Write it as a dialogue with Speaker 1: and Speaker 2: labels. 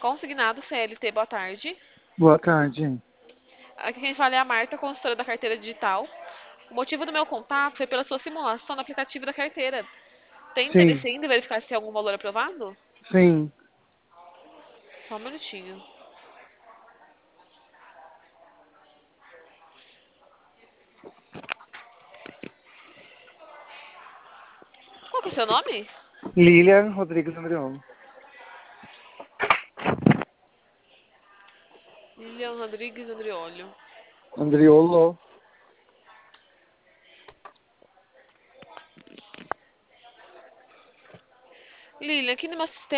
Speaker 1: Consignado CLT, boa tarde.
Speaker 2: Boa tarde.
Speaker 1: Aqui quem fala é a Marta, consultora da carteira digital. O motivo do meu contato foi pela sua simulação no aplicativo da carteira. Tem
Speaker 2: Sim,
Speaker 1: interesse ainda em verificar se tem algum valor aprovado?
Speaker 2: sim.
Speaker 1: Só um minutinho. Qual que é o seu nome?
Speaker 2: Lilian Rodrigues Andreolo.
Speaker 1: Lilian Rodrigues Andriolho.
Speaker 2: Andriolo.
Speaker 1: Lilian, aqui no meu sistema